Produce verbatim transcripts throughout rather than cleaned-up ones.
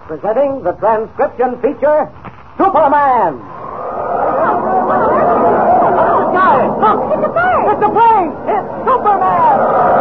presenting the transcription feature, Superman. Guys, look! It's a bird! It's a plane! It's Superman!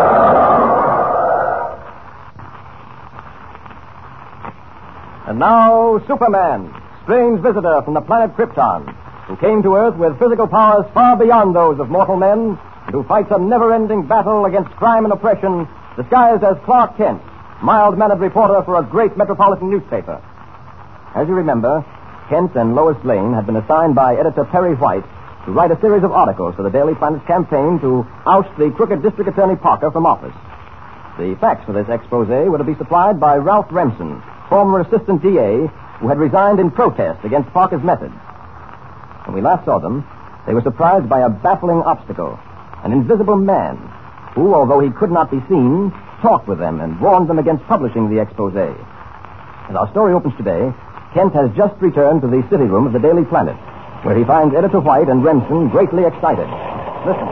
And now, Superman, strange visitor from the planet Krypton, who came to Earth with physical powers far beyond those of mortal men, and who fights a never-ending battle against crime and oppression, disguised as Clark Kent, mild-mannered reporter for a great metropolitan newspaper. As you remember, Kent and Lois Lane had been assigned by editor Perry White to write a series of articles for the Daily Planet's campaign to oust the crooked District Attorney Parker from office. The facts for this expose were to be supplied by Ralph Remsen, former assistant D A, who had resigned in protest against Parker's methods. When we last saw them, they were surprised by a baffling obstacle, an invisible man, who, although he could not be seen, talked with them and warned them against publishing the expose. As our story opens today, Kent has just returned to the city room of the Daily Planet, where he finds Editor White and Remsen greatly excited. Listen.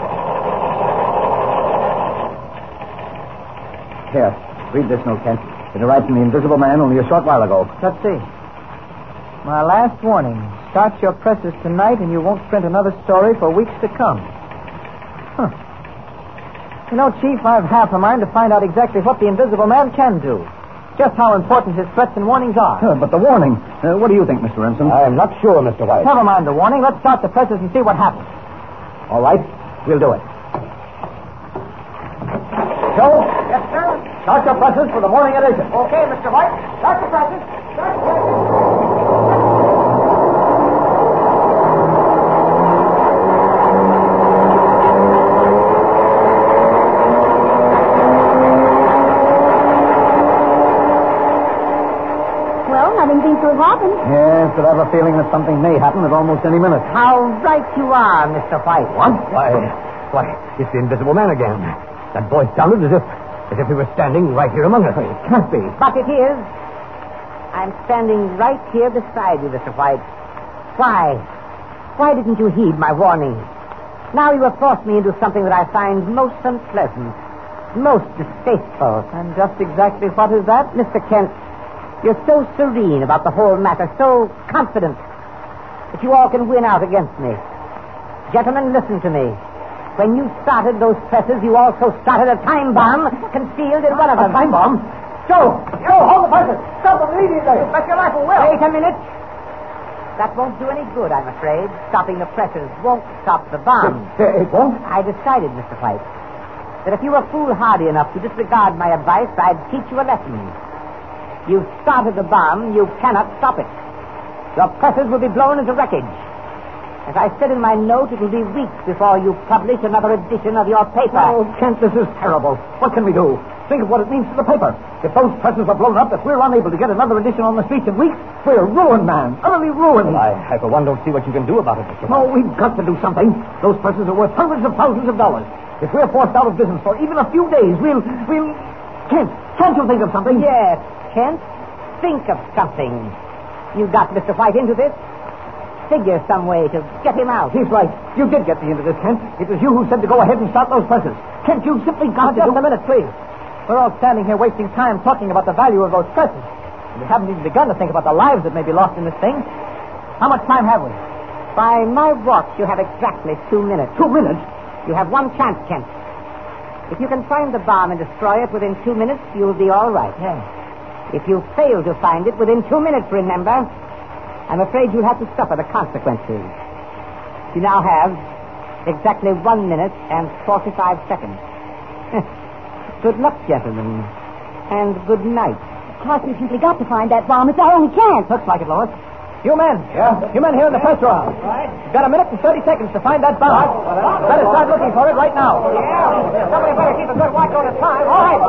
Here, read this note, Kent. It arrived from the Invisible Man only a short while ago. Let's see. My last warning. Start your presses tonight and you won't print another story for weeks to come. Huh. You know, Chief, I've half a mind to find out exactly what the Invisible Man can do. Just how important his threats and warnings are. Uh, but the warning. Uh, what do you think, Mister Remsen? I'm not sure, Mister White. Never mind the warning. Let's start the presses and see what happens. All right. We'll do it. Joe? Yes, sir? Start your presses for the morning edition. Okay, Mister White. Start the presses. Start the presses. Nothing seems to have happened. Yes, but I have a feeling that something may happen at almost any minute. How right you are, Mister White. What? Why, why, it's the Invisible Man again. That voice sounded as if, as if he were standing right here among us. It can't be. But it is. I'm standing right here beside you, Mister White. Why? Why didn't you heed my warning? Now you have forced me into something that I find most unpleasant, most distasteful. And just exactly what is that? Mister Kent, you're so serene about the whole matter, so confident that you all can win out against me. Gentlemen, listen to me. When you started those presses, you also started a time bomb concealed in one of them. A time bomb? Joe! Joe, hold the presses! Stop them immediately! Bet your life it will. Wait a minute. That won't do any good, I'm afraid. Stopping the presses won't stop the bomb. It, it won't? I decided, Mister White, that if you were foolhardy enough to disregard my advice, I'd teach you a lesson. You've started the bomb. You cannot stop it. Your presses will be blown into wreckage. As I said in my note, it will be weeks before you publish another edition of your paper. Oh, Kent, this is terrible. What can we do? Think of what it means to the paper. If those presses are blown up, if we're unable to get another edition on the streets in weeks, we're ruined, man. Utterly ruined. Well, I, I, for one, don't see what you can do about it, Mister No, we've got to do something. Those presses are worth hundreds of thousands of dollars. If we're forced out of business for even a few days, we'll... we'll... Kent, can't you think of something? Yes, Kent. Think of something. You got Mister White into this? Figure some way to get him out. He's right. You did get me into this, Kent. It was you who said to go ahead and start those presses. Kent, you simply got to Just do... a minute, please. We're all standing here wasting time talking about the value of those presses. And we haven't even begun to think about the lives that may be lost in this thing. How much time have we? By my watch, you have exactly two minutes. Two minutes? You have one chance, Kent. If you can find the bomb and destroy it within two minutes, you'll be all right. Yeah. If you fail to find it within two minutes, remember, I'm afraid you'll have to suffer the consequences. You now have exactly one minute and forty-five seconds. Good luck, gentlemen, and good night. Of course, we've simply got to find that bomb. It's our only chance. Looks like it, Lois. You men. Yeah? You men here in the press room. Right. You've got a minute and thirty seconds to find that bomb. Right. Better start looking for it right now. Yeah. Somebody better keep a good watch on his time. All right.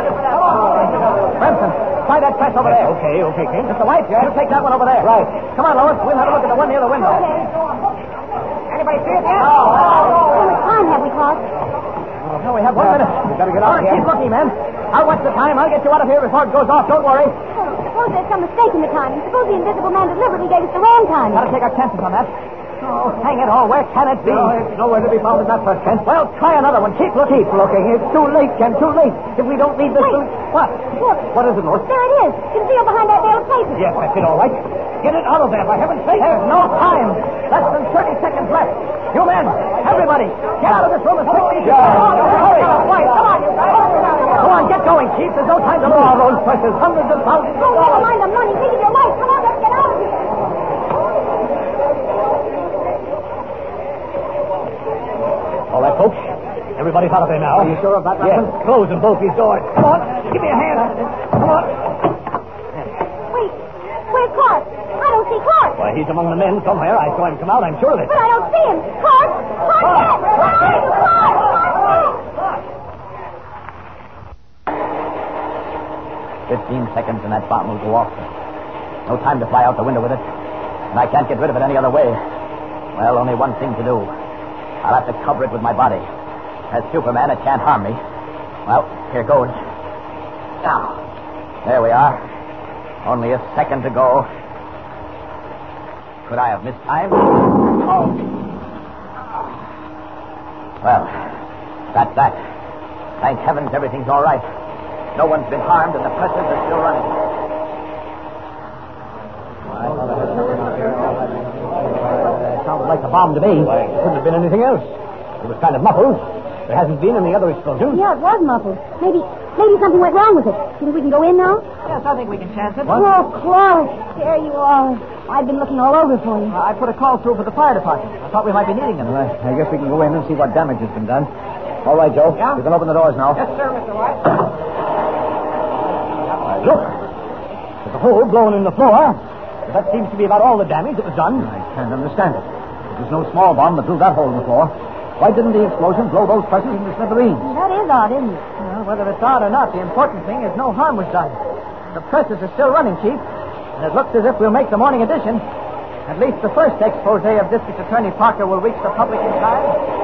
Remsen, try that press over there. Okay, okay, King. Mister White, you take that one over there. Right. Come on, Lois. We'll have a look at the one near the window. Okay. Anybody see it yet? No. How much time have we, Clark? Oh, no, we have one Yeah. minute. We better get All out right, here. keep looking, men. I'll watch the time. I'll get you out of here before it goes off. Don't worry. Oh, suppose there's some mistake in the time. Suppose the Invisible Man deliberately gave us the wrong time. Gotta take our chances on that. Oh, hang it all. Where can it be? No, it's nowhere to be found in that press, Kent. Well, try another one. Keep looking. Keep looking. It's too late, Kent. Too late. If we don't need this... Wait. What? Look. What is it, Lois? There it is. Concealed behind that bale of papers. Yes, that's it, all right. Get it out of there, for heaven's sake. There's no time. Less than thirty seconds left. You men, everybody, get out of this room as quickly as you can. Hurry. Wait, come on, you guys. Go on, get going, Chief. There's no time to lose. Oh, those presses, hundreds of thousands of Oh, never dollars. mind the money. Think of your life. Come on, let's get out of here. All right, folks. Everybody's out of there now. Are you sure of that, Ransom? Yes. Closing both these doors. Come on. Give me a hand. Come on. Wait. Where's Clark? I don't see Clark. Why, he's among the men somewhere. I saw him come out. I'm sure of it. But I don't see him. Clark! Clark! Clark! Clark! Clark! Clark! Fifteen seconds and that bomb will go off. No time to fly out the window with it. And I can't get rid of it any other way. Well, only one thing to do. I'll have to cover it with my body. As Superman, it can't harm me. Well, here goes. Now, there we are. Only a second to go. Could I have missed time? Oh. Well, that's that. Thank heavens everything's all right. No one's been harmed and the presses are still running. It sounded like a bomb to me. Why, it couldn't have been anything else. It was kind of muffled. There hasn't been any other explosion. Yeah, it was muffled. Maybe, maybe something went wrong with it. Do you think we can go in now? Yes, I think we can chance it. What? Oh, Clark, there you are. I've been looking all over for you. Uh, I put a call through for the fire department. I thought we might be needing them. Well, I guess we can go in and see what damage has been done. All right, Joe. Yeah? You can open the doors now. Yes, sir, Mister White. Uh, look. There's a hole blown in the floor. That seems to be about all the damage that was done. I can't understand it. It was no small bomb that blew that hole in the floor. Why didn't the explosion blow those presses into smithereens? That is odd, isn't it? Well, whether it's odd or not, the important thing is no harm was done. The presses are still running, Chief, and it looks as if we'll make the morning edition. At least the first expose of District Attorney Parker will reach the public in time.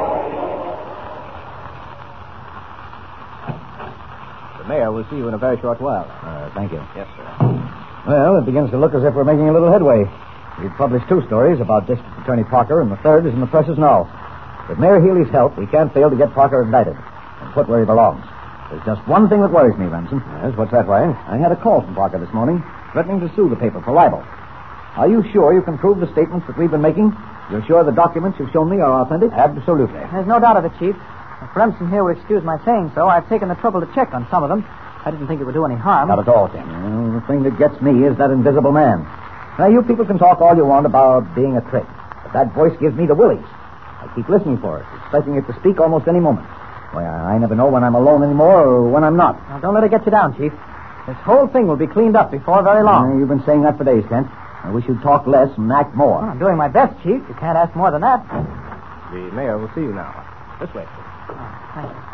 The mayor will see you in a very short while. Uh, thank you. Yes, sir. Well, it begins to look as if we're making a little headway. We've published two stories about District Attorney Parker, and the third is in the presses now. With Mayor Healy's help, we can't fail to get Parker indicted and put where he belongs. There's just one thing that worries me, Ransom. Yes, what's that, Wayne? I had a call from Parker this morning, threatening to sue the paper for libel. Are you sure you can prove the statements that we've been making? You're sure the documents you've shown me are authentic? Absolutely. There's no doubt of it, Chief. If Remsen here will excuse my saying so, I've taken the trouble to check on some of them. I didn't think it would do any harm. Not at all, Tim. Well, the thing that gets me is that invisible man. Now, you people can talk all you want about being a trick, but that voice gives me the willies. I keep listening for it, expecting it to speak almost any moment. Why, I, I never know when I'm alone anymore or when I'm not. Now, don't let it get you down, Chief. This whole thing will be cleaned up before very long. Uh, you've been saying that for days, Kent. I wish you'd talk less and act more. Well, I'm doing my best, Chief. You can't ask more than that. The mayor will see you now. This way. Oh, thank you.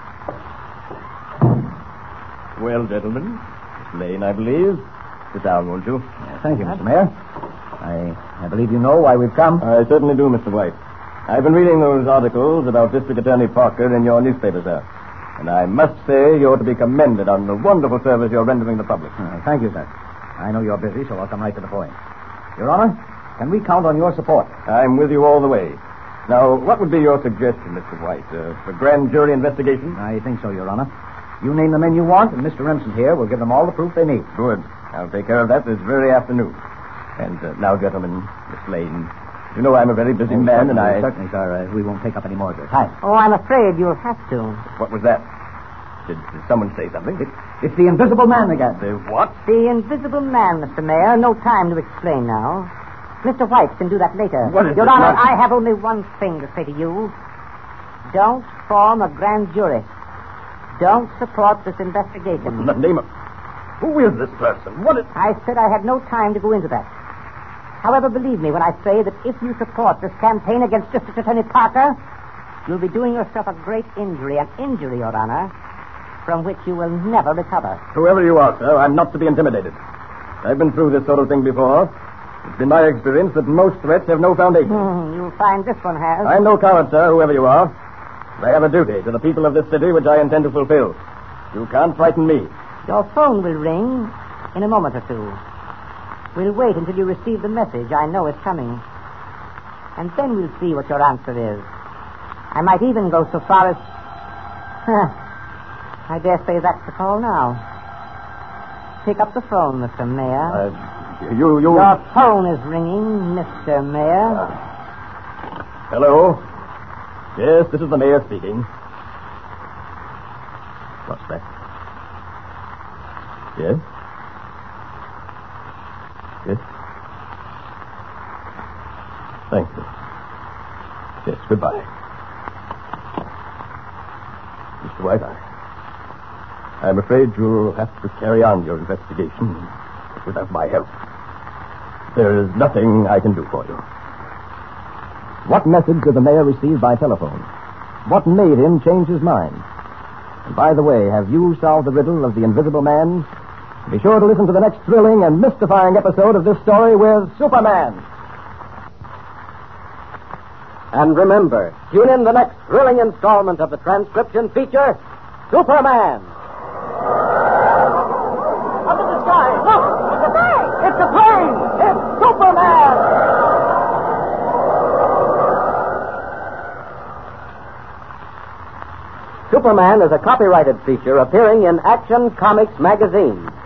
Well, gentlemen, Miss Lane, I believe. Sit down, won't you? Yeah, thank you, Mister Mayor. I, I believe you know why we've come. I certainly do, Mister White. I've been reading those articles about District Attorney Parker in your newspaper, sir. And I must say you're to be commended on the wonderful service you're rendering the public. Uh, thank you, sir. I know you're busy, so I'll come right to the point. Your Honor, can we count on your support? I'm with you all the way. Now, what would be your suggestion, Mister White? Uh, a grand jury investigation? I think so, Your Honor. You name the men you want, and Mister Remsen here will give them all the proof they need. Good. I'll take care of that this very afternoon. And uh, now, gentlemen, Miss Lane, you know I'm a very busy oh, man, and I... Certainly, sir. Uh, we won't take up any more of your time. Oh, I'm afraid you'll have to. What was that? Did, did someone say something? It, it's the invisible man again. The what? The invisible man, Mister Mayor. No time to explain now. Mister White can do that later. What is Your it, Honor, not... I have only one thing to say to you. Don't form a grand jury. Don't support this investigation. What's in the name of... Who is this person? What is... I said I had no time to go into that. However, believe me when I say that if you support this campaign against District Attorney Parker, you'll be doing yourself a great injury, an injury, Your Honor, from which you will never recover. Whoever you are, sir, I'm not to be intimidated. I've been through this sort of thing before. It's been my experience that most threats have no foundation. Hmm, you'll find this one has. I'm no coward, sir, whoever you are. I have a duty to the people of this city which I intend to fulfill. You can't frighten me. Your phone will ring in a moment or two. We'll wait until you receive the message I know is coming. And then we'll see what your answer is. I might even go so far as... I dare say that's the call now. Pick up the phone, Mister Mayor. Uh, you, you... Your phone is ringing, Mister Mayor. Uh, hello? Yes, this is the mayor speaking. What's that? Yes? Yes? Thank you. Yes, goodbye. Mister White, I... I'm afraid you'll have to carry on your investigation without my help. There is nothing I can do for you. What message did the mayor receive by telephone? What made him change his mind? And by the way, have you solved the riddle of the Invisible Man? Be sure to listen to the next thrilling and mystifying episode of this story with Superman. And remember, tune in the next thrilling installment of the transcription feature, Superman. Up in the sky, look! It's a plane! It's a plane! It's Superman! Superman is a copyrighted feature appearing in Action Comics magazine.